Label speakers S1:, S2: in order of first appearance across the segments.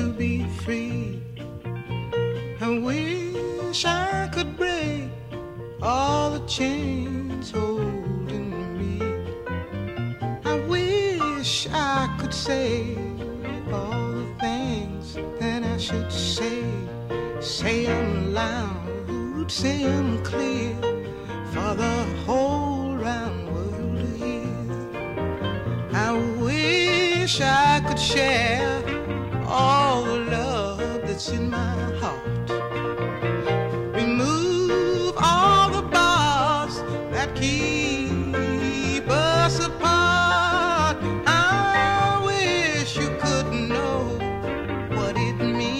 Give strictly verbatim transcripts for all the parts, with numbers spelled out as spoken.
S1: to be free. I wish I could break all the chains holding me. I wish I could say all the things that I should say. Say them loud, say them clear, for the whole round world to hear. I wish I could share all the love that's in my heart. Remove all the bars that keep us apart. I wish you could know what it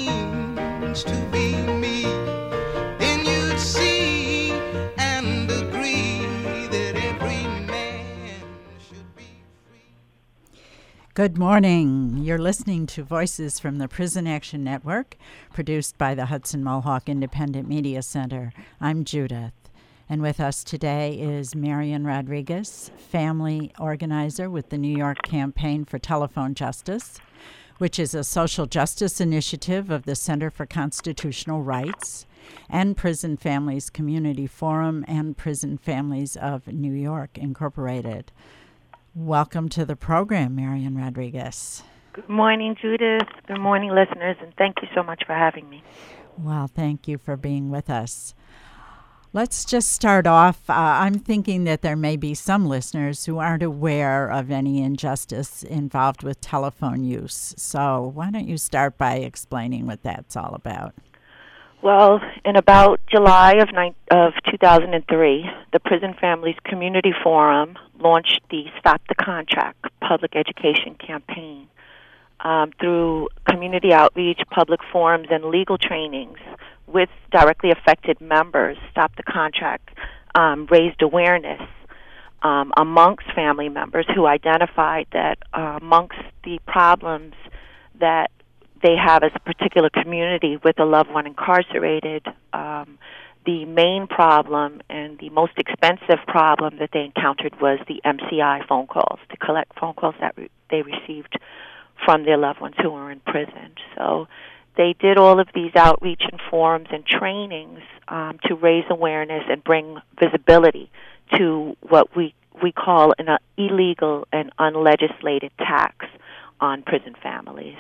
S1: means to be me. Then you'd see and agree that every man should be free.
S2: Good morning. You're listening to Voices from the Prison Action Network, produced by the Hudson Mohawk Independent Media Center. I'm Judith, and with us today is Marian Rodriguez, family organizer with the New York Campaign for Telephone Justice, which is a social justice initiative of the Center for Constitutional Rights and Prison Families Community Forum and Prison Families of New York, Incorporated. Welcome to the program, Marian Rodriguez.
S3: Good morning, Judith. Good morning, listeners, and thank you so much for having me.
S2: Well, thank you for being with us. Let's just start off. Uh, I'm thinking that there may be some listeners who aren't aware of any injustice involved with telephone use. So why don't you start by explaining what that's all about?
S3: Well, in about July of, ni- of two thousand three, the Prison Families Community Forum launched the Stop the Contract public education campaign. Um, through community outreach, public forums, and legal trainings with directly affected members, Stop the Contract um, raised awareness um, amongst family members who identified that uh, amongst the problems that they have as a particular community with a loved one incarcerated, um, the main problem and the most expensive problem that they encountered was the M C I phone calls, to collect phone calls that re- they received from their loved ones who were in prison. So they did all of these outreach and forums and trainings um, to raise awareness and bring visibility to what we, we call an uh, illegal and unlegislated tax on prison families.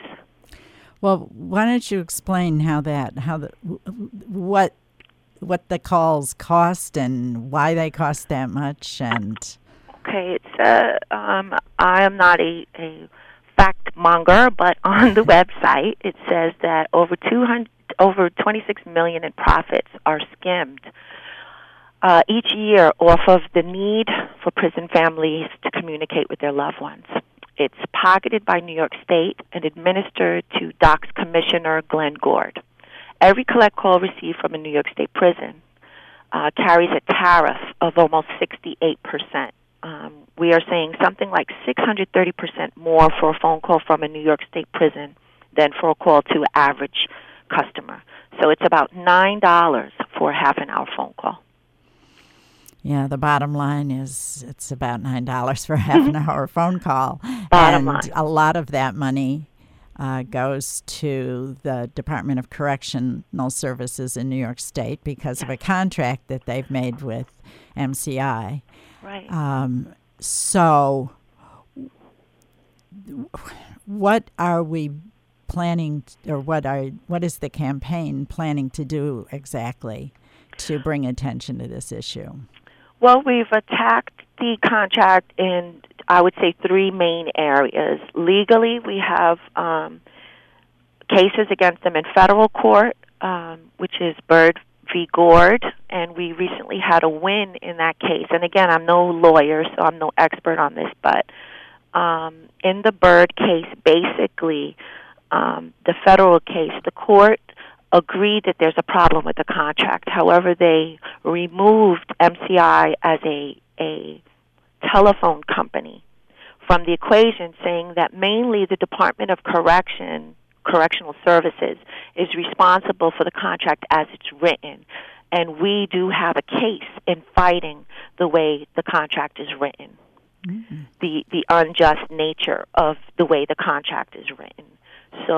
S2: Well, why don't you explain how that, how the, what, what the calls cost and why they cost that much? And
S3: okay, it's uh, um, I am not a, a fact monger, but on the website it says that over two hundred, over twenty-six million in profits are skimmed uh, each year off of the need for prison families to communicate with their loved ones. It's pocketed by New York State and administered to D O C's Commissioner Glenn Gord. Every collect call received from a New York State prison uh, carries a tariff of almost sixty-eight percent. Um, we are saying something like six hundred thirty percent more for a phone call from a New York State prison than for a call to an average customer. So it's about nine dollars for a half an hour phone call.
S2: yeah, the bottom line is it's about nine dollars for a half an hour phone call.
S3: Bottom
S2: and
S3: line.
S2: a lot of that money uh, goes to the Department of Correctional Services in New York State because of a contract that they've made with M C I.
S3: Right.
S2: Um, so what are we planning, t- or what are what is the campaign planning to do exactly to bring attention to this issue?
S3: Well, we've attacked the contract in, I would say, three main areas. Legally, we have um, cases against them in federal court, um, which is Byrd v. Gord, and we recently had a win in that case. And again, I'm no lawyer, so I'm no expert on this, but um, in the Byrd case, basically, um, the federal case, the court agreed that there's a problem with the contract. However, they removed M C I as a a telephone company from the equation, saying that mainly the Department of Correction, Correctional Services, is responsible for the contract as it's written. And we do have a case in fighting the way the contract is written, mm-hmm. the the unjust nature of the way the contract is written. So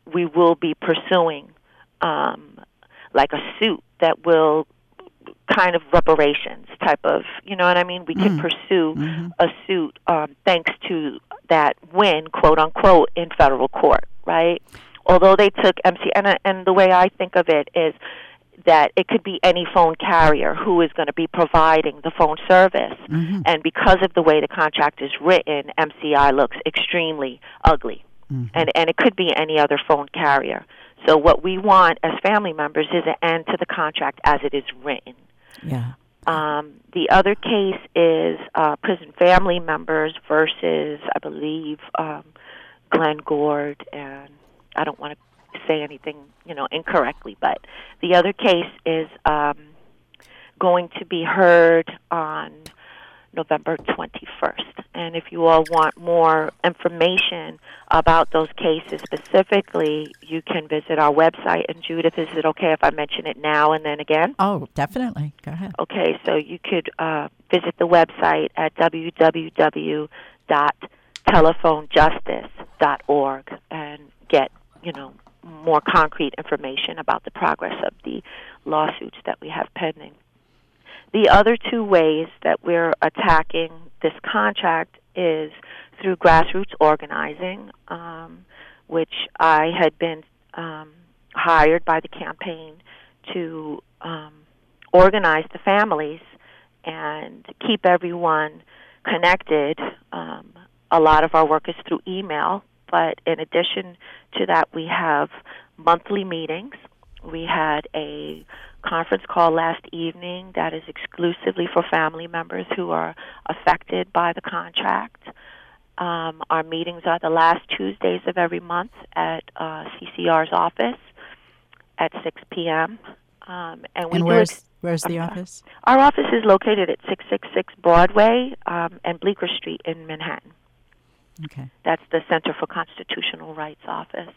S3: we will be pursuing um, like a suit that will kind of reparations type of, you know what I mean? We
S2: Mm.
S3: could pursue
S2: Mm-hmm.
S3: a suit um, thanks to that win, quote unquote, in federal court, right? Although they took M C, and, and the way I think of it is that it could be any phone carrier who is going to be providing the phone service.
S2: Mm-hmm.
S3: And because of the way the contract is written, M C I looks extremely ugly.
S2: Mm-hmm.
S3: And, and it could be any other phone carrier. So what we want as family members is an end to the contract as it is written.
S2: Yeah.
S3: Um, the other case is uh, prison family members versus, I believe, um, Glenn Gord, and I don't want to say anything, you know, incorrectly, but the other case is um, going to be heard on November twenty-first. And if you all want more information about those cases specifically, you can visit our website. And Judith, is it okay if I mention it now and then again?
S2: Oh, definitely. Go ahead.
S3: Okay, so you could uh, visit the website at w w w dot telephone justice dot org and get, you know, more concrete information about the progress of the lawsuits that we have pending. The other two ways that we're attacking this contract is through grassroots organizing, um, which I had been um, hired by the campaign to um, organize the families and keep everyone connected. Um, a lot of our work is through email, but in addition to that, we have monthly meetings. We had a conference call last evening that is exclusively for family members who are affected by the contract. Um, our meetings are the last Tuesdays of every month at uh, C C R's office at six p.m. Um, and we
S2: And
S3: do
S2: where's
S3: ex-
S2: where's
S3: I'm
S2: the
S3: sorry.
S2: office?
S3: Our office is located at six sixty-six Broadway um, and Bleecker Street in Manhattan.
S2: Okay.
S3: That's the Center for Constitutional Rights office.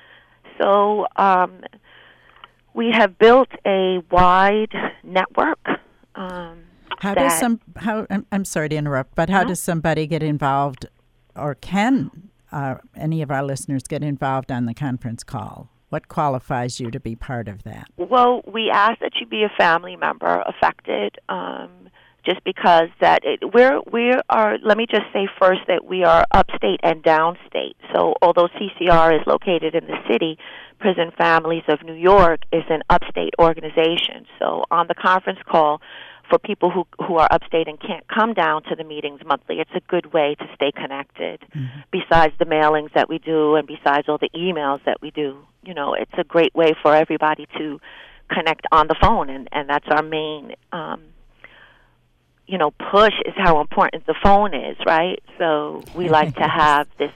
S3: So um, we have built a wide network. Um,
S2: How does
S3: that-
S2: some? How? I'm, I'm sorry to interrupt, but how
S3: No.
S2: does somebody get involved, or can uh, any of our listeners get involved on the conference call? What qualifies you to be part of that?
S3: Well, we ask that you be a family member affected, um, just because that it, we're we are. Let me just say first that we are upstate and downstate. So although C C R is located in the city, Prison Families of New York is an upstate organization. So on the conference call, for people who who are upstate and can't come down to the meetings monthly, it's a good way to stay connected.
S2: Mm-hmm.
S3: Besides the mailings that we do and besides all the emails that we do, you know, it's a great way for everybody to connect on the phone, and, and that's our main, um, you know, push is how important the phone is, right? So we like to have this,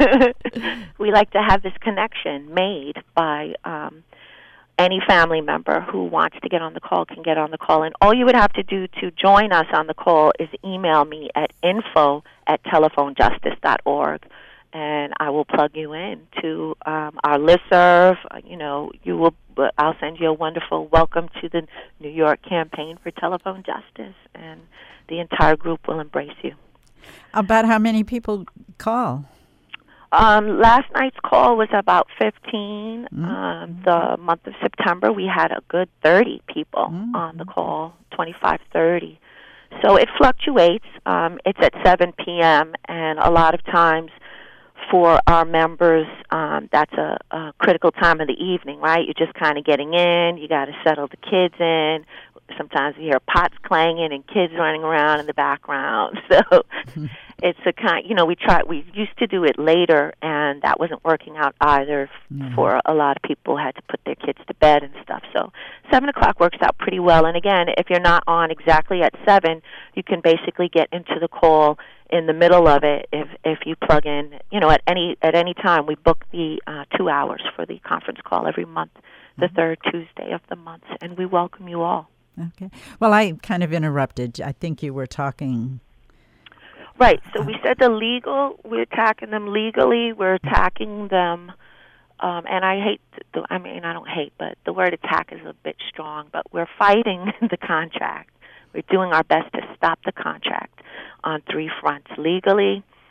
S3: we like to have this connection made by um, any family member who wants to get on the call can get on the call. And all you would have to do to join us on the call is email me at info at telephone justice dot org, and I will plug you in to um, our listserv. You know, you will. I'll send you a wonderful welcome to the New York Campaign for Telephone Justice, and the entire group will embrace you.
S2: About how many people call?
S3: Um, last night's call was about fifteen.
S2: Mm-hmm.
S3: Um, the month of September, we had a good thirty people
S2: Mm-hmm.
S3: on the call, twenty-five, thirty. So it fluctuates. Um, it's at seven p.m., and a lot of times for our members, um, that's a, a critical time of the evening, right? You're just kind of getting in. You got to settle the kids in. Sometimes you hear pots clanging and kids running around in the background. So it's a kind, you know, we try. We used to do it later, and that wasn't working out either
S2: Mm-hmm.
S3: for a lot of people who had to put their kids to bed and stuff. So seven o'clock works out pretty well. And again, if you're not on exactly at seven, you can basically get into the call in the middle of it if if you plug in, you know, at any at any time. We book the uh, two hours for the conference call every month, the
S2: Mm-hmm.
S3: third Tuesday of the month, and we welcome you all.
S2: Okay. Well, I kind of interrupted. I think you were talking.
S3: Right. So we said the legal. We're attacking them legally. We're attacking them. Um, and I hate, to, I mean, I don't hate, but the word attack is a bit strong. But we're fighting the contract. We're doing our best to stop the contract on three fronts: legally,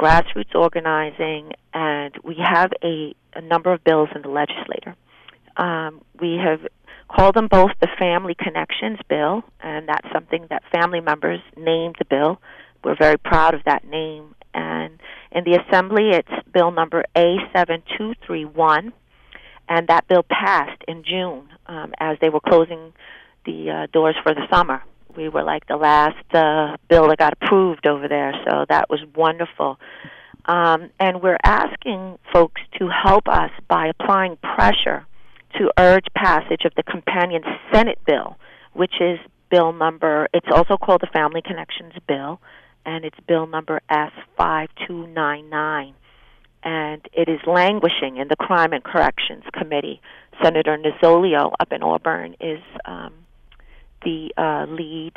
S3: grassroots organizing, and we have a, a number of bills in the legislature. Um, we have called them both the Family Connections Bill, and that's something that family members named the bill. We're very proud of that name. And in the Assembly, it's bill number A seven two three one, and that bill passed in June um, as they were closing the uh, doors for the summer. We were like the last uh, bill that got approved over there, so that was wonderful. Um, and we're asking folks to help us by applying pressure to urge passage of the companion Senate bill, which is bill number, it's also called the Family Connections Bill, and it's bill number S five two nine nine. And it is languishing in the Crime and Corrections Committee. Senator Nozzolio up in Auburn is um, the uh, lead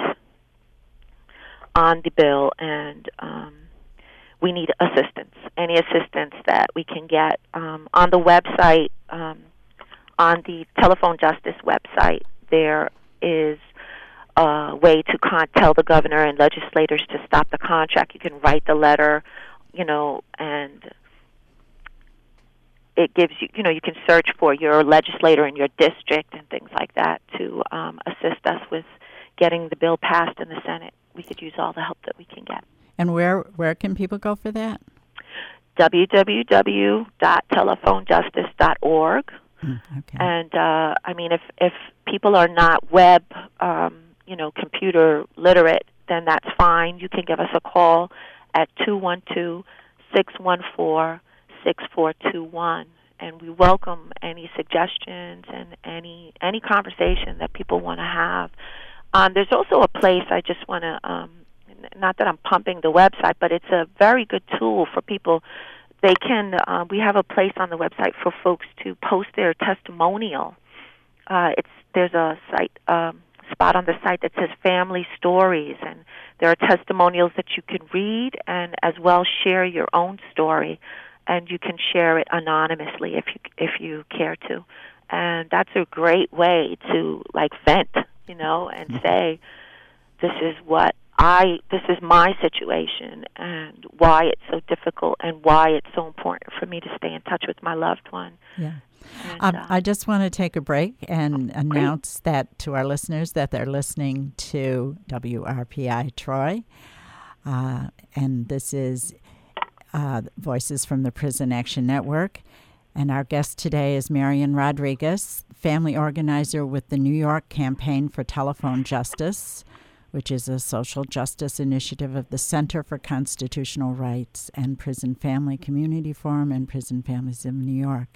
S3: on the bill, and um, we need assistance, any assistance that we can get. Um, on the website, um, on the Telephone Justice website, there is a way to con- tell the governor and legislators to stop the contract. You can write the letter, you know, and it gives you, you know, you can search for your legislator in your district and things like that to um, assist us with getting the bill passed in the Senate. We could use all the help that we can get.
S2: And where where can people go for that?
S3: w w w dot telephone justice dot org.
S2: Mm, okay.
S3: And, uh, I mean, if, if people are not web, um, you know, computer literate, then that's fine. You can give us a call at two one two, six one four, six four two one, and we welcome any suggestions and any any conversation that people want to have. Um, there's also a place I just want to, um, not that I'm pumping the website, but it's a very good tool for people. They can, uh, we have a place on the website for folks to post their testimonial. Uh, it's there's a site um, spot on the site that says Family Stories, and there are testimonials that you can read and as well share your own story. And you can share it anonymously if you if you care to, and that's a great way to like vent, you know, and mm-hmm. say, this is what I, this is my situation, and why it's so difficult, and why it's so important for me to stay in touch with my loved one.
S2: Yeah.
S3: And,
S2: um,
S3: uh,
S2: I just want to take a break and announce great. that to our listeners that they're listening to W R P I Troy, uh, and this is Uh, Voices from the Prison Action Network. And our guest today is Marian Rodriguez, family organizer with the New York Campaign for Telephone Justice, which is a social justice initiative of the Center for Constitutional Rights and Prison Family Community Forum and Prison Families of New York.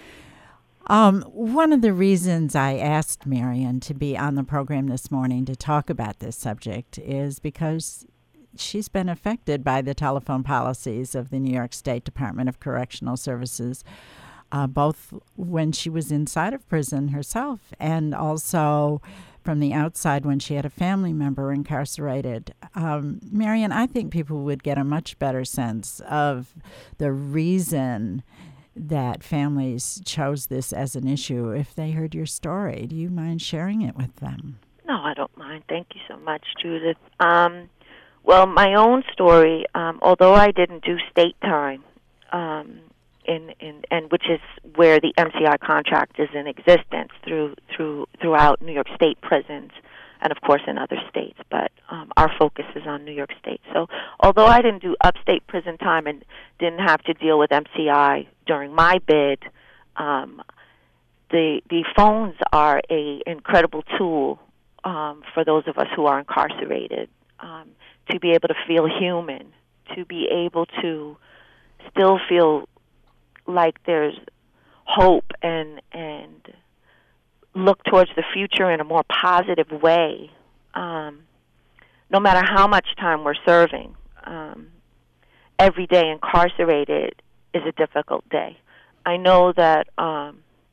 S2: Um, one of the reasons I asked Marian to be on the program this morning to talk about this subject is because she's been affected by the telephone policies of the New York State Department of Correctional Services, uh, both when she was inside of prison herself and also from the outside when she had a family member incarcerated. Um, Marian, I think people would get a much better sense of the reason that families chose this as an issue if they heard your story. Do you mind sharing it with them?
S3: No, I don't mind. Thank you so much, Judith. Um, Well, my own story, um, although I didn't do state time, um, in, in and which is where the M C I contract is in existence through through throughout New York State prisons, and of course in other states. But um, our focus is on New York State. So, although I didn't do upstate prison time and didn't have to deal with M C I during my bid, um, the the phones are a incredible tool um, for those of us who are incarcerated. Um, to be able to feel human, to be able to still feel like there's hope and and look towards the future in a more positive way, um, no matter how much time we're serving. Um, every day incarcerated is a difficult day. I know that um,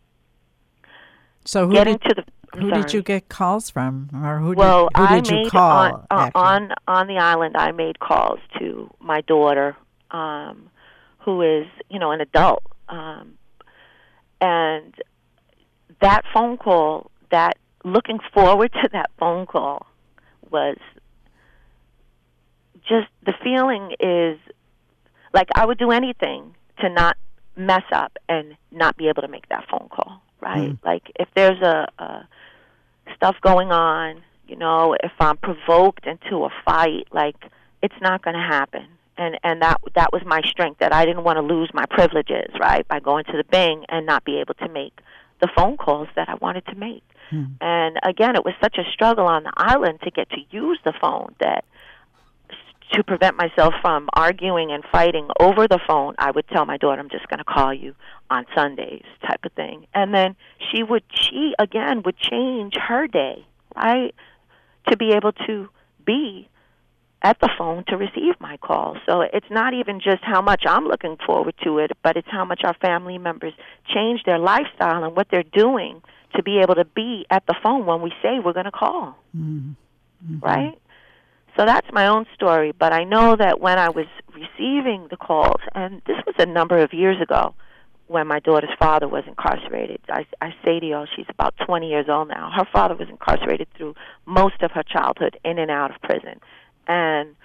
S2: so who
S3: getting
S2: did-
S3: to the
S2: Who
S3: Sorry.
S2: did you get calls from, or who
S3: well,
S2: did, who
S3: I
S2: did you
S3: made
S2: call?
S3: on, uh, on on the island. I made calls to my daughter, um, who is you know an adult, um, and that phone call, that looking forward to that phone call, was just the feeling is like I would do anything to not mess up and not be able to make that phone call, right? Mm. Like if there's a, a stuff going on, you know, if I'm provoked into a fight, like it's not going to happen. And and that that was my strength, that I didn't want to lose my privileges, right, by going to the Bing and not be able to make the phone calls that I wanted to make. Hmm. And again, it was such a struggle on the island to get to use the phone that to prevent myself from arguing and fighting over the phone, I would tell my daughter, I'm just going to call you on Sundays type of thing. And then she would, she again would change her day, right, to be able to be at the phone to receive my calls. So it's not even just how much I'm looking forward to it, but it's how much our family members change their lifestyle and what they're doing to be able to be at the phone when we say we're going to call, mm-hmm. right? So that's my own story, but I know that when I was receiving the calls, and this was a number of years ago when my daughter's father was incarcerated. I, I say to y'all, she's about twenty years old now. Her father was incarcerated through most of her childhood, in and out of prison. And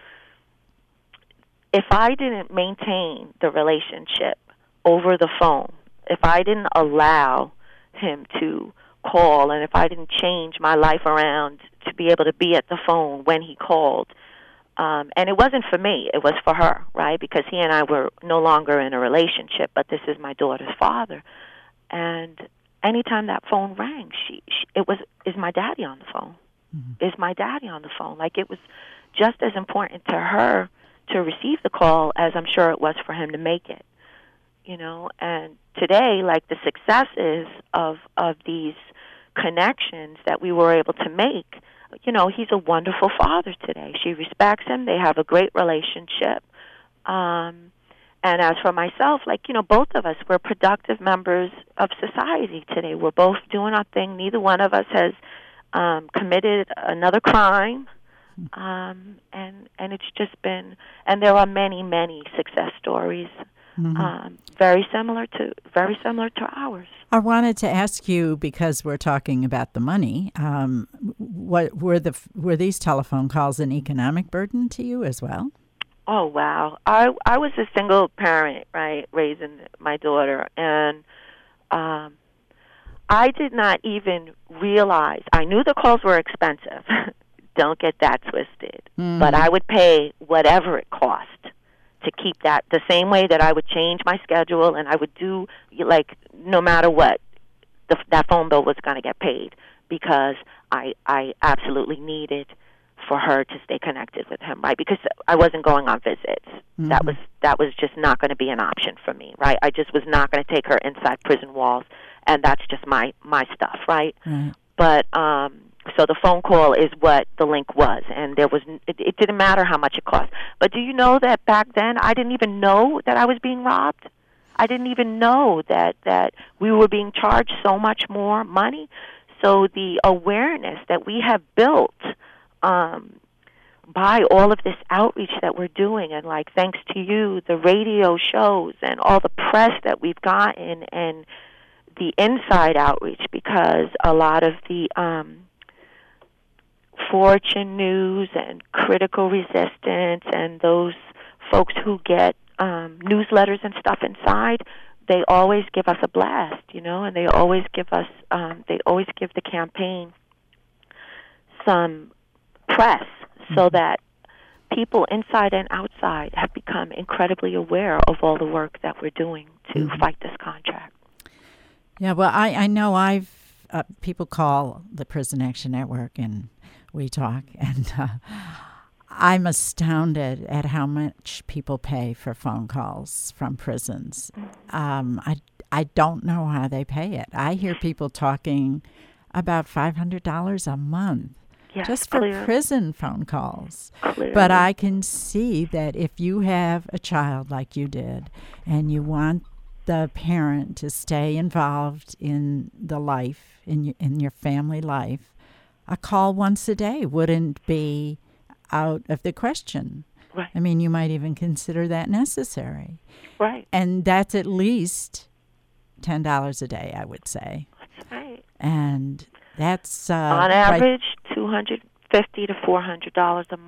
S3: if I didn't maintain the relationship over the phone, if I didn't allow him to call, and if I didn't change my life around to be able to be at the phone when he called, um, and it wasn't for me, it was for her, right? Because he and I were no longer in a relationship, but this is my daughter's father. And anytime that phone rang, she, she it was, is my daddy on the phone? Mm-hmm. Is my daddy on the phone? Like it was just as important to her to receive the call as I'm sure it was for him to make it, you know. And today, like the successes of of these connections that we were able to make, you know, he's a wonderful father today. She respects him. They have a great relationship. Um, and as for myself, like, you know, both of us, we're productive members of society today. We're both doing our thing. Neither one of us has um, committed another crime. Um, and and it's just been, and there are many, many success stories, mm-hmm. um, very similar to very similar to ours.
S2: I wanted to ask you, because we're talking about the money. Um, what were the were these telephone calls an economic burden to you as well?
S3: Oh wow! I I was a single parent, right, raising my daughter, and um, I did not even realize. I knew the calls were expensive. Don't get that twisted. Mm. But I would pay whatever it cost to keep that, the same way that I would change my schedule and I would do, like, no matter what, the, that phone bill was going to get paid because I I absolutely needed for her to stay connected with him, right? Because I wasn't going on visits. Mm-hmm. That was that was just not going to be an option for me, right? I just was not going to take her inside prison walls, and that's just my, my stuff, right? Mm-hmm. But, um... so the phone call is what the link was, and there was it, it didn't matter how much it cost. But do you know that back then I didn't even know that I was being robbed? I didn't even know that, that we were being charged so much more money. So the awareness that we have built um, by all of this outreach that we're doing, and like thanks to you, the radio shows and all the press that we've gotten, and the inside outreach, because a lot of the um, Fortune News and Critical Resistance and those folks who get um, newsletters and stuff inside, they always give us a blast, you know, and they always give us, um, they always give the campaign some press, mm-hmm. so that people inside and outside have become incredibly aware of all the work that we're doing to mm-hmm. fight this contract.
S2: Yeah, well, I, I know I've, uh, people call the Prison Action Network and we talk, and uh, I'm astounded at how much people pay for phone calls from prisons. Um, I, I don't know how they pay it. I hear people talking about five hundred dollars a month yes, just for clear. prison phone calls. Clearly. But I can see that if you have a child like you did and you want the parent to stay involved in the life, in your, in your family life, a call once a day wouldn't be out of the question.
S3: Right.
S2: I mean, you might even consider that necessary.
S3: Right.
S2: And that's at least ten dollars a day, I would say.
S3: That's right.
S2: And that's... Uh,
S3: on average, right. two hundred fifty to four hundred dollars a month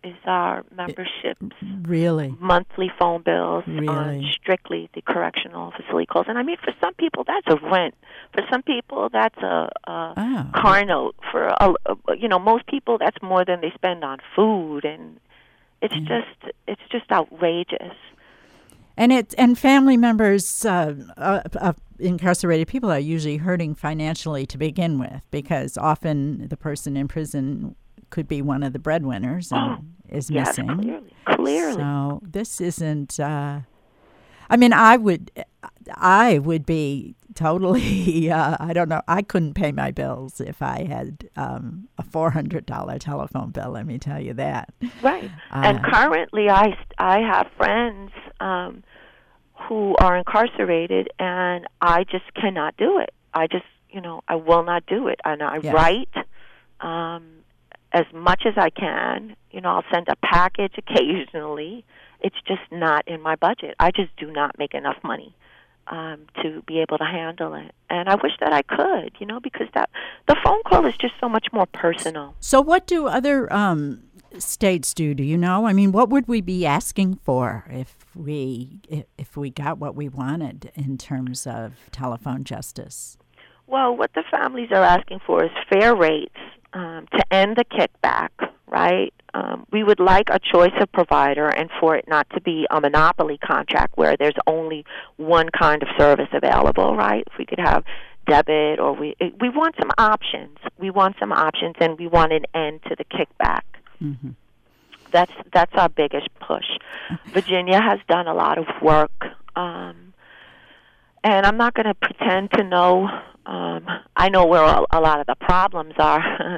S3: is our membership
S2: Really?
S3: monthly phone bills
S2: Really?
S3: on strictly the correctional facility calls. And I mean, for some people, that's a rent. For some people, that's a, a
S2: Oh.
S3: car note. For a, a, you know, most people, that's more than they spend on food, and it's
S2: Mm.
S3: just it's just outrageous.
S2: And it and family members uh, uh, of incarcerated people are usually hurting financially to begin with, because often the person in prison could be one of the breadwinners and
S3: Oh,
S2: is
S3: yes,
S2: missing.
S3: clearly, clearly.
S2: So this isn't. Uh, I mean, I would, I would be totally. Uh, I don't know. I couldn't pay my bills if I had um, a four hundred dollar telephone bill. Let me tell you that.
S3: Right.
S2: Uh,
S3: and currently, I I have friends um, who are incarcerated, and I just cannot do it. I just, you know, I will not do it. And I
S2: Yeah.
S3: write um, as much as I can. You know, I'll send a package occasionally. It's just not in my budget. I just do not make enough money um, to be able to handle it. And I wish that I could, you know, because that the phone call is just so much more personal.
S2: So what do other um, states do? Do you know? I mean, what would we be asking for if we if, if we got what we wanted in terms of telephone justice?
S3: Well, what the families are asking for is fair rates um, to end the kickback, right? Um, we would like a choice of provider and for it not to be a monopoly contract where there's only one kind of service available, right? If we could have debit or we we want some options. We want some options, and we want an end to the kickback.
S2: Mm-hmm.
S3: That's that's our biggest push. Virginia has done a lot of work, um, and I'm not going to pretend to know. Um, I know where a, a lot of the problems are.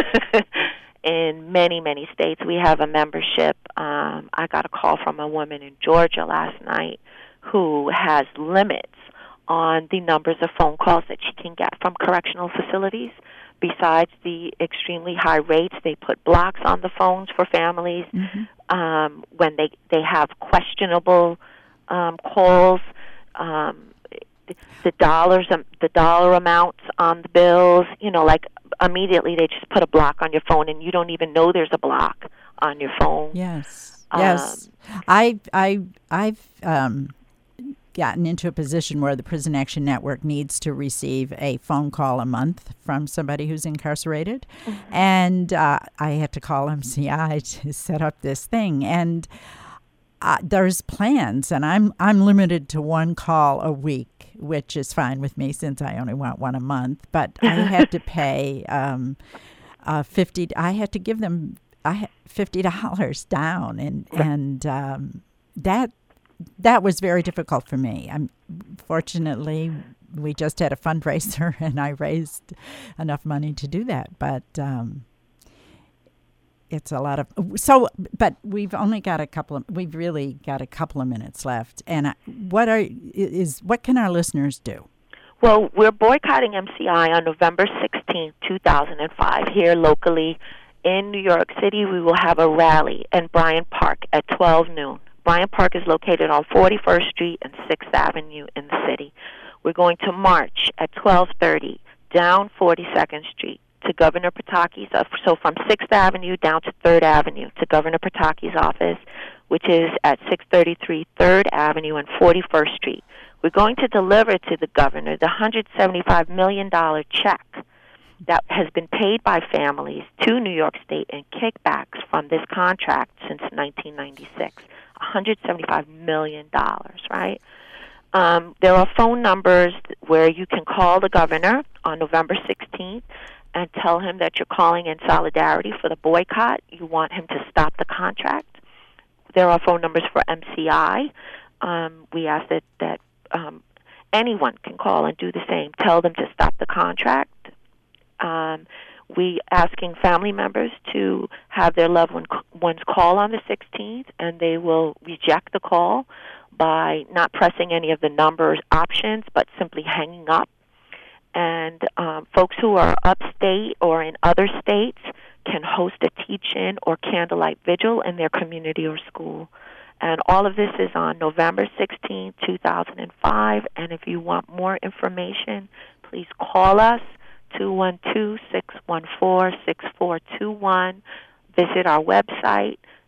S3: In many, many states, we have a membership. Um, I got a call from a woman in Georgia last night who has limits on the numbers of phone calls that she can get from correctional facilities. Besides the extremely high rates, they put blocks on the phones for families
S2: Mm-hmm.
S3: um, when they, they have questionable um, calls. Um, the dollars, um, the dollar amounts on the bills, you know, like immediately they just put a block on your phone, and you don't even know there's a block on your phone.
S2: Yes,
S3: Um,
S2: yes. I, I, I've um, gotten into a position where the Prison Action Network needs to receive a phone call a month from somebody who's incarcerated,
S3: Mm-hmm.
S2: and uh, I had to call M C I to set up this thing, and uh, there's plans, and I'm I'm limited to one call a week, which is fine with me since I only want one a month. But I had to pay um, uh, fifty. I had to give them I had fifty dollars down, and and um, that that was very difficult for me. I'm fortunately we just had a fundraiser, and I raised enough money to do that, but. Um, It's a lot of so, but we've only got a couple of. We've really got a couple of minutes left. And I- what are is what can our listeners do?
S3: Well, we're boycotting M C I on November sixteenth, two thousand five, here locally in New York City. We will have a rally in Bryant Park at twelve noon. Bryant Park is located on forty-first Street and sixth Avenue in the city. We're going to march at twelve thirty down forty-second Street to Governor Pataki's, uh, so from sixth Avenue down to third Avenue to Governor Pataki's office, which is at six thirty-three third Avenue and forty-first Street. We're going to deliver to the governor the one hundred seventy-five million dollars check that has been paid by families to New York State in kickbacks from this contract since nineteen ninety-six. one hundred seventy-five million dollars, right? Um, there are phone numbers where you can call the governor on November sixteenth and tell him that you're calling in solidarity for the boycott. You want him to stop the contract. There are phone numbers for M C I. Um, we ask that, that um, anyone can call and do the same. Tell them to stop the contract. Um, we asking family members to have their loved one, ones call on the sixteenth, and they will reject the call by not pressing any of the numbers options, but simply hanging up. And um, folks who are upstate or in other states can host a teach-in or candlelight vigil in their community or school. And all of this is on November sixteenth, two thousand five. And if you want more information, please call us, two one two, six one four, six four two one. Visit our website,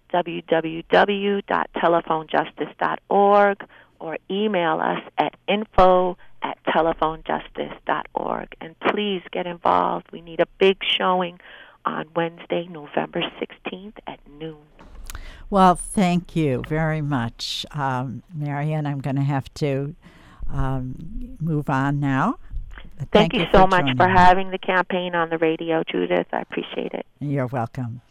S3: w w w dot telephone justice dot org, or email us at info at telephone justice dot org. And please get involved. We need a big showing on Wednesday, November sixteenth at noon.
S2: Well, thank you very much, um, Marian. I'm going to have to um, move on now.
S3: Thank, thank you, you so much for having the campaign on the radio, Judith. I appreciate it.
S2: You're welcome.